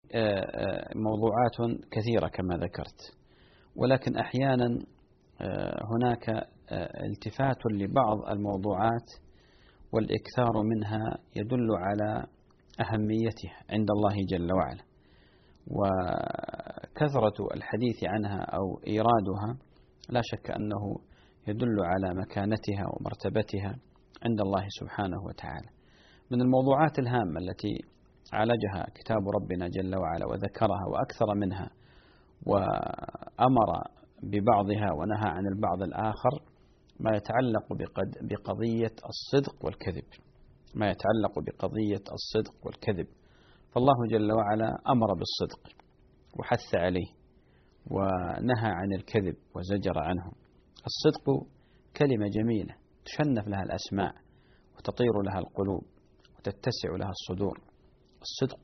موضوعات كثيرة كما ذكرت، ولكن أحيانا هناك التفات لبعض الموضوعات والإكثار منها يدل على أهميتها عند الله جل وعلا، وكثرة الحديث عنها أو إيرادها لا شك أنه يدل على مكانتها ومرتبتها عند الله سبحانه وتعالى. من الموضوعات الهامة التي عالجها كتاب ربنا جل وعلا وذكرها وأكثر منها وأمر ببعضها ونهى عن البعض الآخر ما يتعلق بقضية الصدق والكذب، ما يتعلق بقضية الصدق والكذب. فالله جل وعلا أمر بالصدق وحث عليه ونهى عن الكذب وزجر عنه. الصدق كلمة جميلة تشنف لها الأسماع وتطير لها القلوب وتتسع لها الصدور. الصدق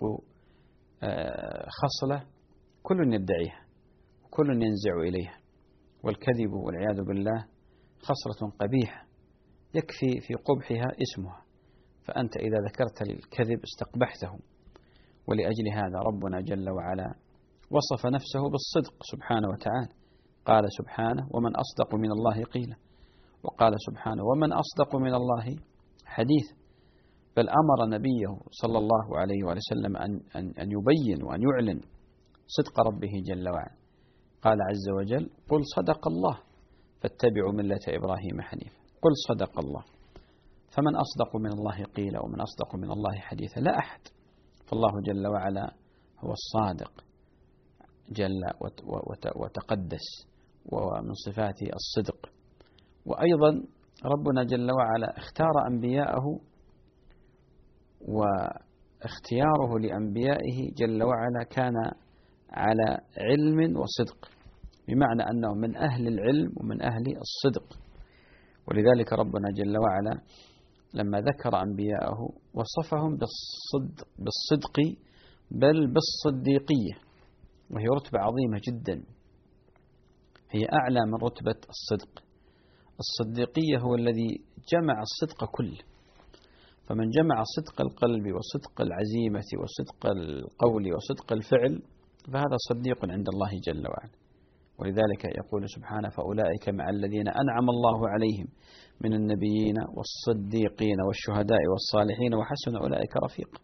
خصلة كل يدعيها وكل ينزع إليها، والكذب والعياذ بالله خصلة قبيحة يكفي في قبحها اسمها، فأنت إذا ذكرت الكذب استقبحته. ولأجل هذا ربنا جل وعلا وصف نفسه بالصدق سبحانه وتعالى، قال سبحانه: ومن أصدق من الله قيلا، وقال سبحانه: ومن أصدق من الله حديثا. بل أمر نبيه صلى الله عليه وسلم أن يبين وأن يعلن صدق ربه جل وعلا. قال عز وجل: قل صدق الله فاتبعوا ملة إبراهيم حنيفا. قل صدق الله، فمن أصدق من الله قيلا ومن أصدق من الله حديثا؟ لا أحد. فالله جل وعلا هو الصادق جل وتقدس، ومن صفاته الصدق. وأيضا ربنا جل وعلا اختار أنبياءه، واختياره لأنبيائه جل وعلا كان على علم وصدق، بمعنى أنه من أهل العلم ومن أهل الصدق. ولذلك ربنا جل وعلا لما ذكر أنبياءه وصفهم بالصدق بل بالصديقية، وهي رتبة عظيمة جدا، هي أعلى من رتبة الصدق. الصديقية هو الذي جمع الصدق كله، فمن جمع صدق القلب وصدق العزيمة وصدق القول وصدق الفعل فهذا صديق عند الله جل وعلا. ولذلك يقول سبحانه: فأولئك مع الذين أنعم الله عليهم من النبيين والصديقين والشهداء والصالحين وحسن أولئك رفيقا.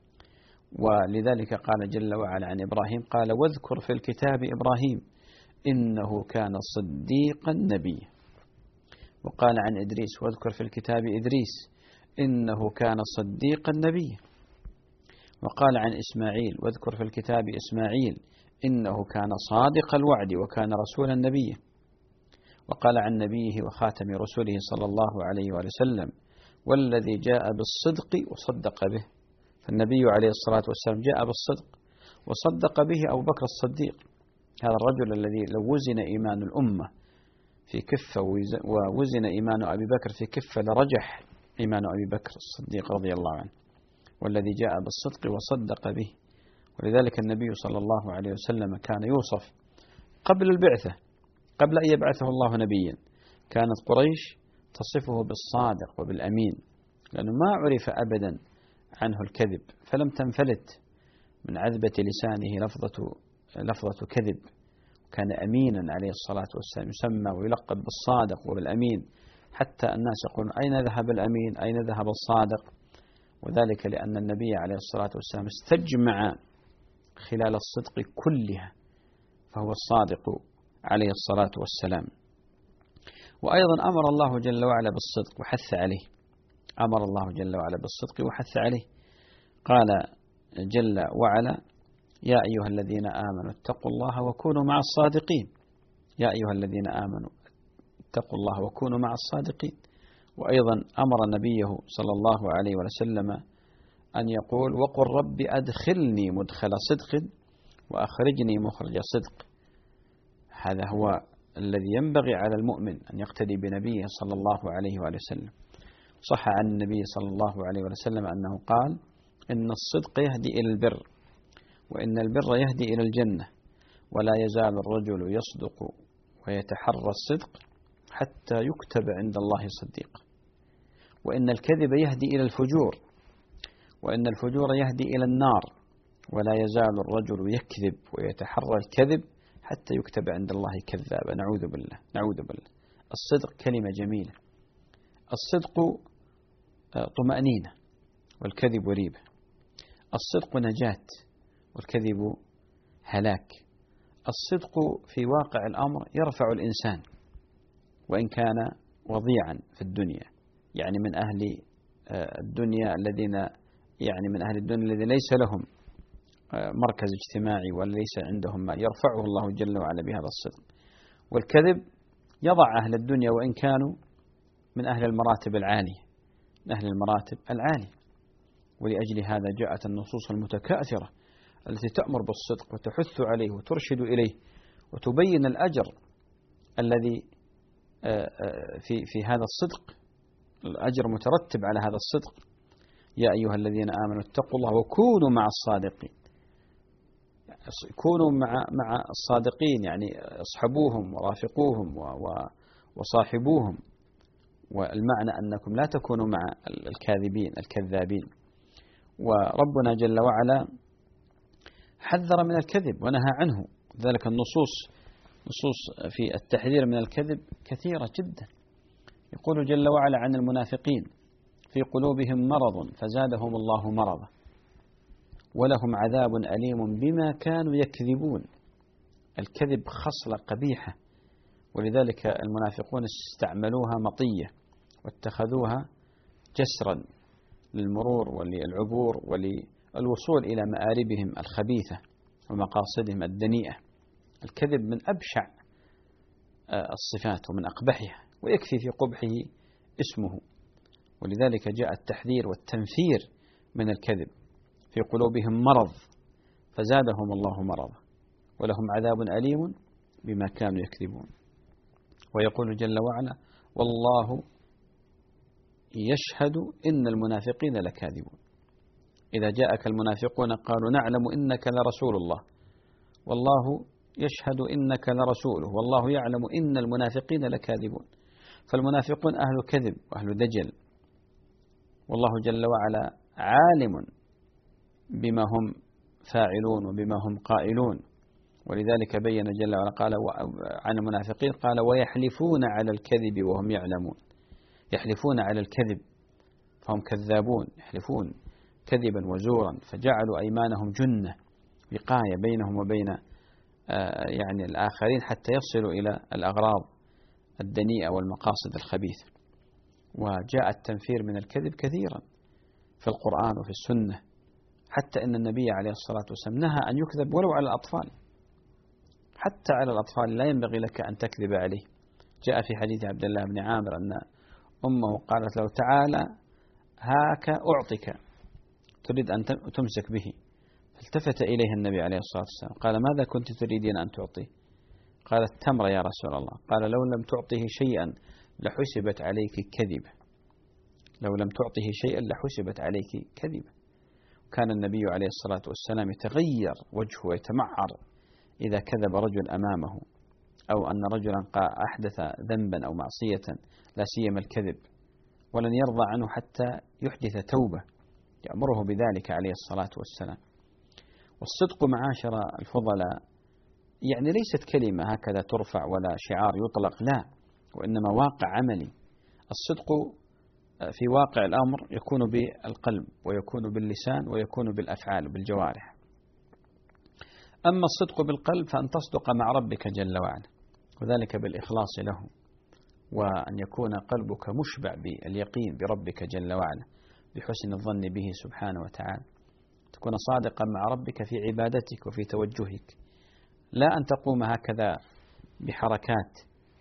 ولذلك قال جل وعلا عن إبراهيم: قال: واذكر في الكتاب إبراهيم إنه كان صديقا نبيا. وقال عن إدريس: واذكر في الكتاب إدريس إنه كان صديقا نبيا. وقال عن إسماعيل: واذكر في الكتاب إسماعيل إنه كان صادق الوعد وكان رسولا نبيا. وقال عن نبيه وخاتم رسله صلى الله عليه وسلم: والذي جاء بالصدق وصدق به. فالنبي عليه الصلاة والسلام جاء بالصدق وصدق به أبو بكر الصديق، هذا الرجل الذي لو وزن إيمان الأمة في كفة ووزن إيمان أبي بكر في كفة لرجح إيمان أبي بكر الصديق رضي الله عنه، والذي جاء بالصدق وصدق به. ولذلك النبي صلى الله عليه وسلم كان يوصف قبل البعثة، قبل أن يبعثه الله نبيا، كانت قريش تصفه بالصادق وبالأمين، لأنه ما عرف أبدا عنه الكذب، فلم تنفلت من عذبة لسانه لفظة كذب. كان أمينا عليه الصلاة والسلام، يسمى ويلقب بالصادق وبالأمين، حتى الناس يقولون: أين ذهب الأمين؟ أين ذهب الصادق؟ وذلك لأن النبي عليه الصلاة والسلام استجمع خلال الصدق كلها، فهو الصادق عليه الصلاة والسلام. وأيضا أمر الله جل وعلا بالصدق وحث عليه، أمر الله جل وعلا بالصدق وحث عليه. قال جل وعلا: يا أيها الذين آمنوا اتقوا الله وكونوا مع الصادقين. يا أيها الذين آمنوا اتقوا الله وكونوا مع الصادقين. وأيضا أمر نبيه صلى الله عليه وسلم أن يقول: وقل رب أدخلني مدخل صدق وأخرجني مخرج صدق. هذا هو الذي ينبغي على المؤمن أن يقتدي بنبيه صلى الله عليه وسلم. صح عن النبي صلى الله عليه وسلم أنه قال: إن الصدق يهدي إلى البر، وإن البر يهدي إلى الجنة، ولا يزال الرجل يصدق ويتحرى الصدق حتى يكتب عند الله صديقا. وإن الكذب يهدي إلى الفجور، وإن الفجور يهدي إلى النار، ولا يزال الرجل يكذب ويتحرى الكذب حتى يكتب عند الله كذابا، نعوذ بالله نعوذ بالله. الصدق كلمة جميلة. الصدق طمأنينة والكذب ريبة. الصدق نجاة والكذب هلاك. الصدق في واقع الأمر يرفع الإنسان وإن كان وضيعا في الدنيا، يعني من أهل الدنيا الذين الذين ليس لهم مركز اجتماعي وليس عندهم ما، يرفعه الله جل وعلا بهذا الصدق. والكذب يضع أهل الدنيا وإن كانوا من أهل المراتب العالية، من أهل المراتب العالية. ولأجل هذا جاءت النصوص المتكاثرة التي تأمر بالصدق وتحث عليه وترشد إليه وتبين الأجر الذي في هذا الصدق، الأجر مترتب على هذا الصدق. يا أيها الذين آمنوا اتقوا الله وكونوا مع الصادقين. كونوا مع الصادقين، يعني اصحبوهم ورافقوهم وصاحبوهم، والمعنى أنكم لا تكونوا مع الكاذبين الكذابين. وربنا جل وعلا حذر من الكذب ونهى عنه، ذلك نصوص في التحذير من الكذب كثيرة جدا. يقول جل وعلا عن المنافقين: في قلوبهم مرض فزادهم الله مرضا ولهم عذاب أليم بما كانوا يكذبون. الكذب خصلة قبيحة، ولذلك المنافقون استعملوها مطية واتخذوها جسرا للمرور وللعبور وللوصول إلى مآربهم الخبيثة ومقاصدهم الدنيئة. الكذب من أبشع الصفات ومن أقبحها، ويكفي في قبحه اسمه. ولذلك جاء التحذير والتنفير من الكذب. في قلوبهم مرض فزادهم الله مرضا ولهم عذاب أليم بما كانوا يكذبون. ويقول جل وعلا: والله يشهد إن المنافقين لكاذبون. إذا جاءك المنافقون قالوا نعلم إنك لرسول الله والله يشهد إنك لرسوله والله يعلم إن المنافقين لكاذبون. فالمنافقون أهل كذب وأهل دجل، والله جل وعلا عالم بما هم فاعلون وبما هم قائلون. ولذلك بين جل وعلا قال عن المنافقين قال: ويحلفون على الكذب وهم يعلمون. يحلفون على الكذب فهم كذابون، يحلفون كذبا وزورا، فجعلوا أيمانهم جنة وقاية بينهم وبين الآخرين حتى يصلوا إلى الأغراض الدنيئة والمقاصد الخبيثة. وجاء التنفير من الكذب كثيرا في القرآن وفي السنة، حتى أن النبي عليه الصلاة والسلام نهى أن يكذب ولو على الأطفال. حتى على الأطفال لا ينبغي لك أن تكذب عليه. جاء في حديث عبد الله بن عامر أن أمه قالت له: تعالى هاك أعطك، تريد أن تمسك به. فالتفت إليها النبي عليه الصلاة والسلام قال: ماذا كنت تريدين أن تعطيه؟ قالت: تمر يا رسول الله. قال: لو لم تعطيه شيئا لحسبت عليك كذبة. لو لم تعطيه شيئا لحسبت عليك كذبة. كان النبي عليه الصلاة والسلام يتغير وجهه ويتمعر إذا كذب رجل أمامه، أو أن رجلا أحدث ذنبا أو معصية لا سيما الكذب، ولن يرضى عنه حتى يحدث توبة، يأمره بذلك عليه الصلاة والسلام. والصدق معاشر الفضلاء ليست كلمة هكذا ترفع ولا شعار يطلق، لا، وإنما واقع عملي. الصدق في واقع الأمر يكون بالقلب ويكون باللسان ويكون بالأفعال وبالجوارح. أما الصدق بالقلب فأن تصدق مع ربك جل وعلا، وذلك بالإخلاص له، وأن يكون قلبك مشبع باليقين بربك جل وعلا، بحسن الظن به سبحانه وتعالى. تكون صادقا مع ربك في عبادتك وفي توجهك، لا أن تقوم هكذا بحركات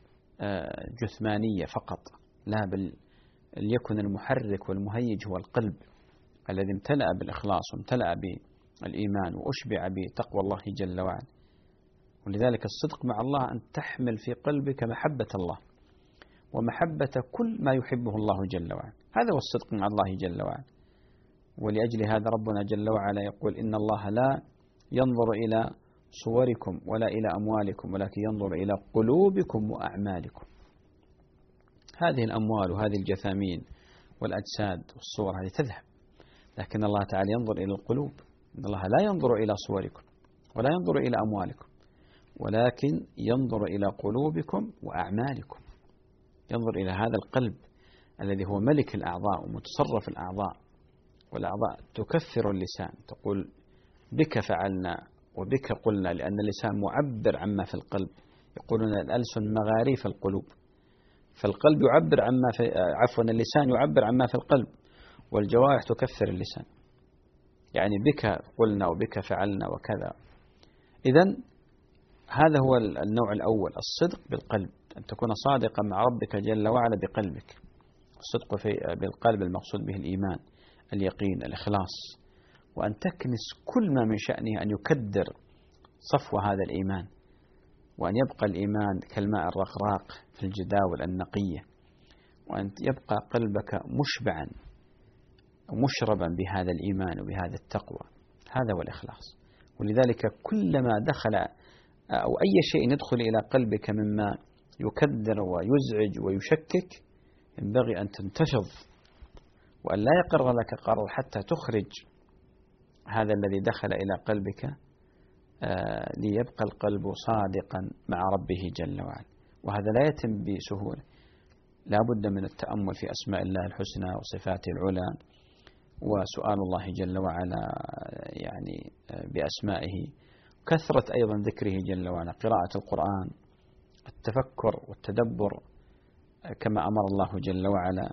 جثمانية فقط، لا، بل ليكن المحرك والمهيج هو القلب الذي امتلأ بالإخلاص وامتلأ بالإيمان وأشبع بتقوى الله جل وعلا. ولذلك الصدق مع الله أن تحمل في قلبك محبة الله ومحبة كل ما يحبه الله جل وعلا. هذا هو الصدق مع الله جل وعلا. ولأجل هذا ربنا جل وعلا يقول: إن الله لا ينظر إلى صوركم ولا إلى أموالكم ولكن ينظر إلى قلوبكم وأعمالكم. هذه الأموال وهذه الجثامين والأجساد والصور هذه تذهب، لكن الله تعالى ينظر إلى القلوب. إن الله لا ينظر إلى صوركم ولا ينظر إلى أموالكم، ولكن ينظر إلى قلوبكم وأعمالكم. ينظر إلى هذا القلب الذي هو ملك الأعضاء ومتصرف الأعضاء، والأعضاء تكفر اللسان، تقول بك فعلنا وبك قلنا، لأن اللسان معبر عما في القلب. يقولون الألسن مغاريف القلوب، فالقلب يعبر عما في اللسان يعبر عما في القلب، والجوارح تكفر اللسان، يعني بك قلنا وبك فعلنا وكذا. إذن هذا هو النوع الأول، الصدق بالقلب، أن تكون صادقا مع ربك جل وعلا بقلبك. الصدق بالقلب المقصود به الإيمان، اليقين، الإخلاص، وأن تكنس كل ما من شأنه أن يكدر صفو هذا الإيمان، وأن يبقى الإيمان كالماء الرقراق في الجداول النقية، وأن يبقى قلبك مشبعا ومشربا بهذا الإيمان وبهذا التقوى. هذا هو الإخلاص. ولذلك كلما دخل أو أي شيء يدخل إلى قلبك مما يكدر ويزعج ويشكك ينبغي أن تنتفض، وأن لا يقر لك قرار حتى تخرج هذا الذي دخل إلى قلبك، ليبقى القلب صادقا مع ربه جل وعلا. وهذا لا يتم بسهولة، لا بد من التأمل في أسماء الله الحسنى وصفاته العلى، وسؤال الله جل وعلا يعني بأسمائه، كثرة أيضا ذكره جل وعلا، قراءة القرآن، التفكر والتدبر كما أمر الله جل وعلا،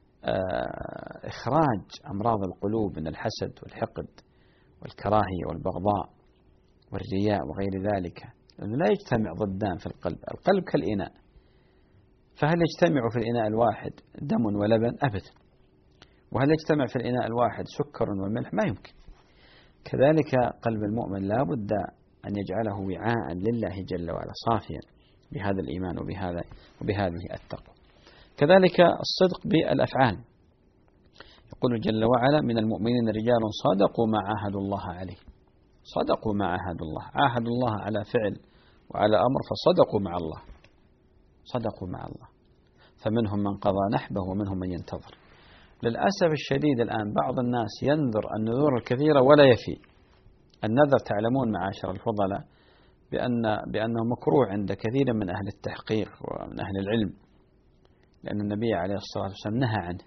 إخراج أمراض القلوب من الحسد والحقد والكراهية والبغضاء والرياء وغير ذلك، لأنه لا يجتمع ضدان في القلب. القلب كالإناء، فهل يجتمع في الإناء الواحد دم ولبن؟ أبدا. وهل يجتمع في الإناء الواحد سكر وملح؟ ما يمكن. كذلك قلب المؤمن لا بد أن يجعله وعاء لله جل وعلا صافيا بهذا الإيمان وبهذه التقوى. كذلك الصدق بالأفعال، يقول جل وعلا من المؤمنين رجال صدقوا ما عاهدوا الله عليه. صدقوا ما عاهدوا الله، عاهدوا الله على فعل وعلى أمر، فصدقوا مع الله، صدقوا مع الله. فمنهم من قضى نحبه ومنهم من ينتظر. للأسف الشديد الآن بعض الناس ينذر النذور الكثيرة ولا يفي. النذر تعلمون معاشر الفضلاء بأنه مكروه عند كثير من أهل التحقيق ومن أهل العلم، لأن النبي عليه الصلاة والسلام نهى عنه.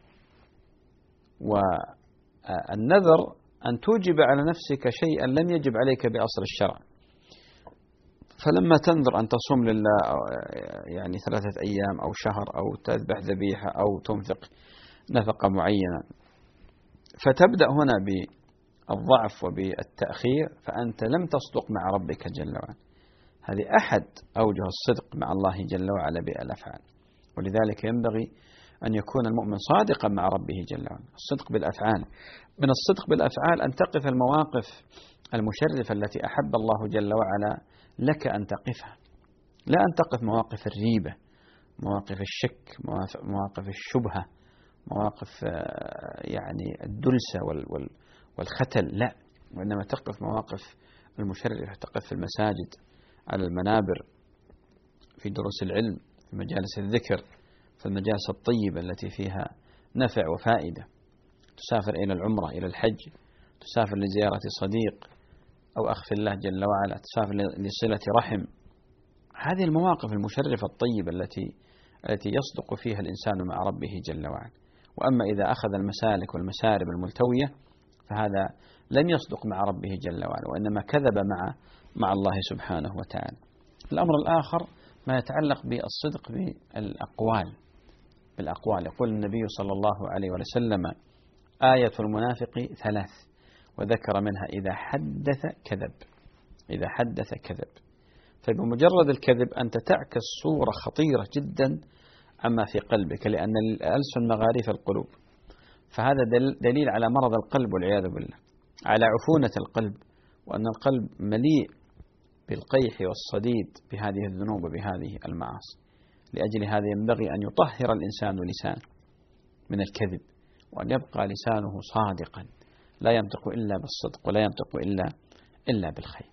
والنذر أن توجب على نفسك شيئا لم يجب عليك بأصل الشرع. فلما تنذر أن تصوم لله يعني 3 أيام أو شهر أو تذبح ذبيحة أو تنفق نفقة معينة، فتبدأ هنا بالضعف وبالتأخير، فأنت لم تصدق مع ربك جل وعلا. هذه أحد أوجه الصدق مع الله جل وعلا بالأفعال. ولذلك ينبغي أن يكون المؤمن صادقا مع ربه جل وعلا. الصدق بالأفعال، من الصدق بالأفعال أن تقف المواقف المشرفة التي أحب الله جل وعلا لك أن تقفها، لا أن تقف مواقف الريبة، مواقف الشك، مواقف الشبهة، مواقف يعني الدلسة والختل، لا، وإنما تقف مواقف المشرفة، تقف في المساجد، على المنابر، في دروس العلم، في مجالس الذكر، في المجالس الطيبة التي فيها نفع وفائدة. تسافر إلى العمرة، إلى الحج، تسافر لزيارة صديق أو أخ في الله جل وعلا، تسافر لصلة رحم. هذه المواقف المشرفة الطيبة التي يصدق فيها الإنسان مع ربه جل وعلا. وأما إذا أخذ المسالك والمسارب الملتوية فهذا لم يصدق مع ربه جل وعلا، وإنما كذب مع الله سبحانه وتعالى. الأمر الآخر ما يتعلق بالصدق بالأقوال. يقول النبي صلى الله عليه وسلم آية المنافق 3، وذكر منها إذا حدث كذب. فبمجرد الكذب أنت تعكس صورة خطيرة جدا عما في قلبك، لأن الألسن مغاريف القلوب. فهذا دليل على مرض القلب والعياذ بالله، على عفونة القلب، وأن القلب مليء بالقيح والصديد بهذه الذنوب وبهذه المعاصي. لأجل هذا ينبغي أن يطهر الإنسان لسانه من الكذب، وأن يبقى لسانه صادقا، لا ينطق إلا بالصدق ولا ينطق إلا بالخير.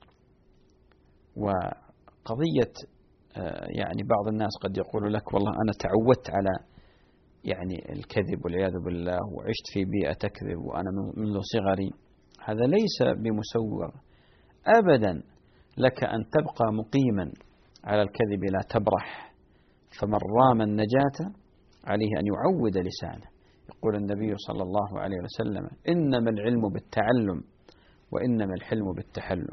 وقضية يعني بعض الناس قد يقول لك والله أنا تعودت على يعني الكذب والعياذ بالله، وعشت في بيئة تكذب وأنا منذ صغري. هذا ليس بمسوغ أبدا لك أن تبقى مقيما على الكذب لا تبرح. فمن رام النجاة عليه أن يعود لسانه. يقول النبي صلى الله عليه وسلم: إنما العلم بالتعلم وإنما الحلم بالتحلم.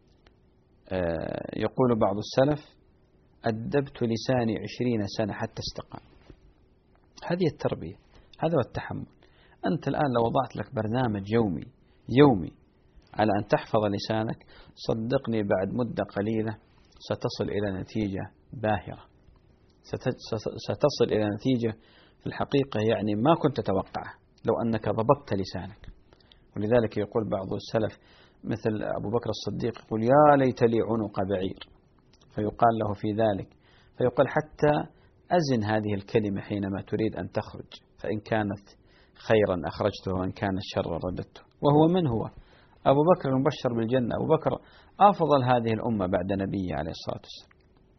يقول بعض السلف: أدبت لساني 20 سنة حتى استقام. هذه التربية، هذا هو التحمل. أنت الآن لو وضعت لك برنامج يومي على أن تحفظ لسانك، صدقني بعد مدة قليلة ستصل إلى نتيجة باهرة، ستصل إلى نتيجة في الحقيقة يعني ما كنت تتوقعها لو أنك ضبطت لسانك. ولذلك يقول بعض السلف مثل أبو بكر الصديق يقول: يا ليت لي عنق بعير، فيقال له في ذلك، فيقول: حتى أزن هذه الكلمة حينما تريد أن تخرج، فإن كانت خيرا أخرجته وإن كان شرا رددته. وهو من هو؟ أبو بكر المبشر بالجنة، أبو بكر أفضل هذه الأمة بعد نبيه عليه الصلاة والسلام.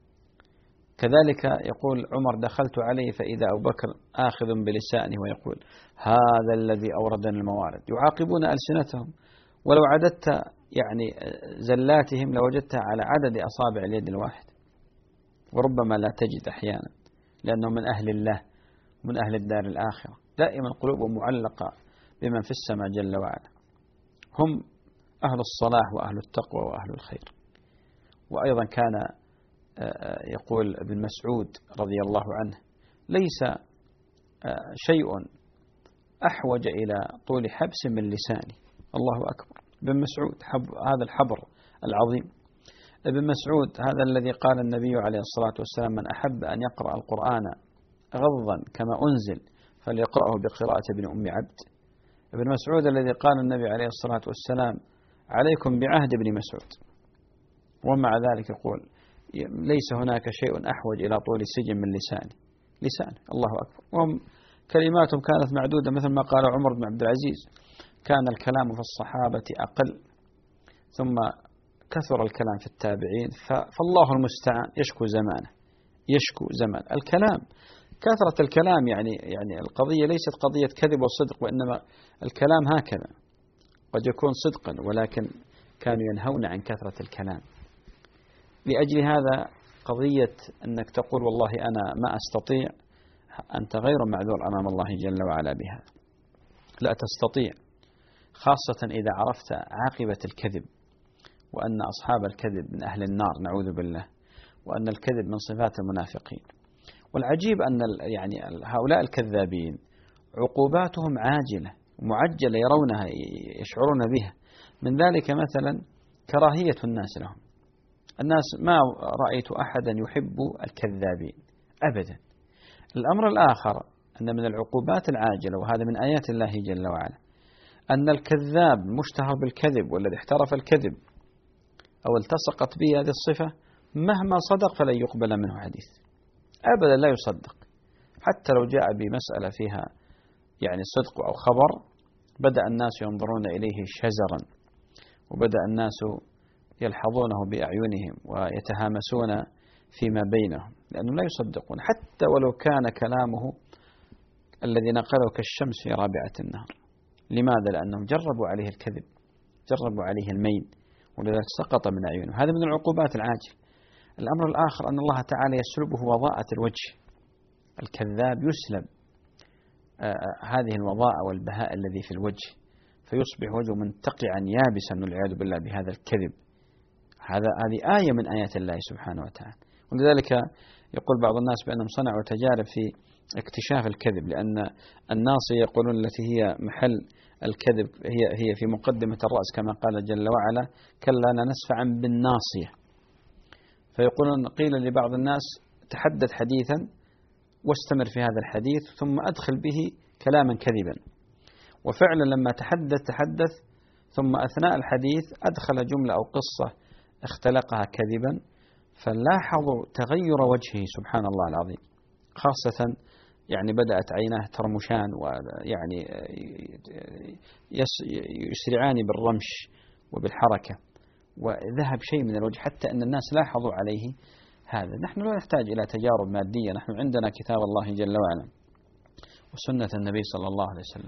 كذلك يقول عمر: دخلت عليه فإذا أبو بكر آخذ بلسانه ويقول: هذا الذي أوردنا الموارد. يعاقبون ألسنتهم، ولو عددت يعني زلاتهم لوجدتها على عدد أصابع اليد الواحد، وربما لا تجد أحيانا، لأنهم من أهل الله ومن أهل الدار الآخرة، دائما قلوبهم معلقة بمن في السماء جل وعلا. هم أهل الصلاح وأهل التقوى وأهل الخير. وأيضا كان يقول ابن مسعود رضي الله عنه: ليس شيء أحوج إلى طول حبس من لساني. الله أكبر. ابن مسعود هذا الحبر العظيم. ابن مسعود هذا الذي قال النبي عليه الصلاة والسلام: من أحب أن يقرأ القرآن غضا كما أنزل فليقرأه بقراءة ابن أم عبد. ابن مسعود الذي قال النبي عليه الصلاة والسلام: عليكم بعهد ابن مسعود. ومع ذلك يقول: ليس هناك شيء أحوج إلى طول السجن من لسانه. الله أكبر. وهم كلماتهم كانت معدودة، مثل ما قال عمر بن عبد العزيز: كان الكلام في الصحابة أقل، ثم كثر الكلام في التابعين، فالله المستعان يشكو زمان الكلام، كثرة الكلام. يعني القضية ليست قضية كذب وصدق، وإنما الكلام هكذا قد يكون صدقا، ولكن كانوا ينهون عن كثرة الكلام. لأجل هذا قضية أنك تقول والله أنا ما أستطيع، أنت غير معذور أمام الله جل وعلا بها. لا تستطيع، خاصة إذا عرفت عاقبة الكذب، وأن أصحاب الكذب من أهل النار نعوذ بالله، وأن الكذب من صفات المنافقين. والعجيب أن يعني هؤلاء الكذابين عقوباتهم عاجلة معجلة، يرونها يشعرون بها. من ذلك مثلا كراهية الناس لهم. الناس ما رأيت أحدا يحب الكذابين أبدا. الأمر الآخر أن من العقوبات العاجلة، وهذا من آيات الله جل وعلا، أن الكذاب مشتهر بالكذب والذي احترف الكذب أو التصقت به هذه الصفة مهما صدق فلن يقبل منه حديث أبدا، لا يصدق. حتى لو جاء بمسألة فيها يعني صدق أو خبر، بدأ الناس ينظرون إليه شزرا، وبدأ الناس يلحظونه بأعينهم ويتهامسون فيما بينهم، لأنهم لا يصدقون حتى ولو كان كلامه الذي نقله كالشمس في رابعة النهار. لماذا؟ لأنهم جربوا عليه الكذب، جربوا عليه المين، ولذلك سقط من أعينهم. هذا من العقوبات العاجل. الأمر الآخر أن الله تعالى يسلبه وضاءة الوجه. الكذاب يسلب هذه الوضاءة والبهاء الذي في الوجه، فيصبح وجهه منتقعا يابسا والعياذ بالله بهذا الكذب. هذه آية من آيات الله سبحانه وتعالى. ولذلك يقول بعض الناس بأنهم صنعوا تجارب في اكتشاف الكذب، لأن الناصية يقولون التي هي محل الكذب هي في مقدمة الرأس، كما قال جل وعلا: كلا لنسفعا بالناصية. فيقولون قيل لبعض الناس: تحدث حديثا واستمر في هذا الحديث ثم أدخل به كلاما كذبا. وفعلا لما تحدث ثم أثناء الحديث أدخل جملة أو قصة اختلقها كذبا، فلاحظوا تغير وجهه سبحان الله العظيم. خاصة يعني بدأت عيناه ترمشان، ويعني يسرعان بالرمش وبالحركة، وذهب شيء من الوجه، حتى أن الناس لاحظوا عليه هذا. نحن لا نحتاج إلى تجارب مادية، نحن عندنا كتاب الله جل وعلا وسنة النبي صلى الله عليه وسلم،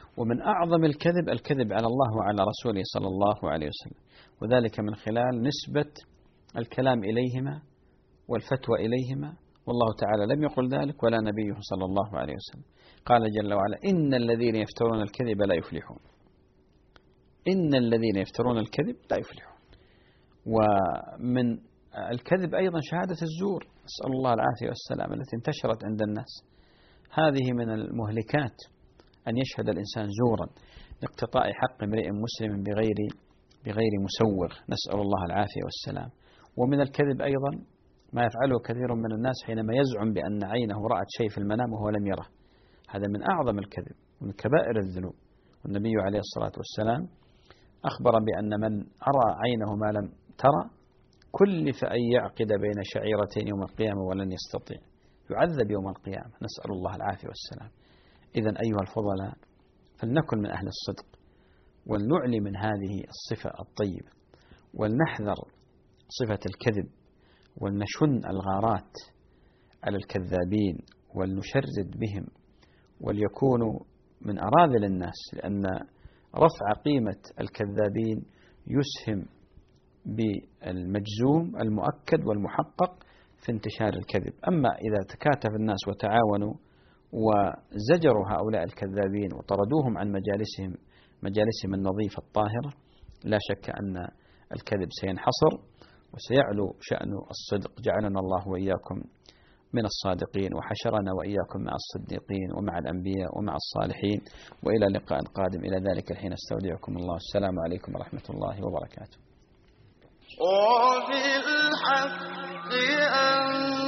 ومن أعظم الكذب الكذب على الله وعلى رسوله صلى الله عليه وسلم، وذلك من خلال نسبة الكلام إليهما والفتوى إليهما، والله تعالى لم يقل ذلك ولا نبيه صلى الله عليه وسلم. قال جل وعلا: إن الذين يفترون الكذب لا يفلحون. إن الذين يفترون الكذب لا يفلحون. ومن الكذب أيضا شهادة الزور، نسأل الله العافية والسلام، التي انتشرت عند الناس. هذه من المهلكات، أن يشهد الإنسان زورا لاقتطاع حق امرئ مسلم بغير مسوغ، نسأل الله العافية والسلام. ومن الكذب أيضا ما يفعله كثير من الناس حينما يزعم بأن عينه رأت شيء في المنام وهو لم يره. هذا من أعظم الكذب ومن كبائر الذنوب. والنبي عليه الصلاة والسلام أخبر بأن من أرى عينه ما لم ترى كلف أن يعقد بين شعيرتين يوم القيامة ولن يستطيع، يعذب يوم القيامة، نسأل الله العافية والسلام. إذن أيها الفضلاء، فلنكن من أهل الصدق، ولنعلي من هذه الصفة الطيبة، ولنحذر صفة الكذب، ولنشن الغارات على الكذابين، ولنشرد بهم، وليكونوا من أراذل الناس، لأن رفع قيمة الكذابين يسهم بالمجزوم المؤكد والمحقق في انتشار الكذب. أما إذا تكاتف الناس وتعاونوا وزجروا هؤلاء الكذابين وطردوهم عن مجالسهم النظيفة الطاهرة، لا شك أن الكذب سينحصر وسيعلو شأن الصدق. جعلنا الله وإياكم من الصادقين، وحشرنا وإياكم مع الصديقين ومع الأنبياء ومع الصالحين، وإلى لقاء قادم. إلى ذلك الحين استودعكم الله. السلام عليكم ورحمة الله وبركاته.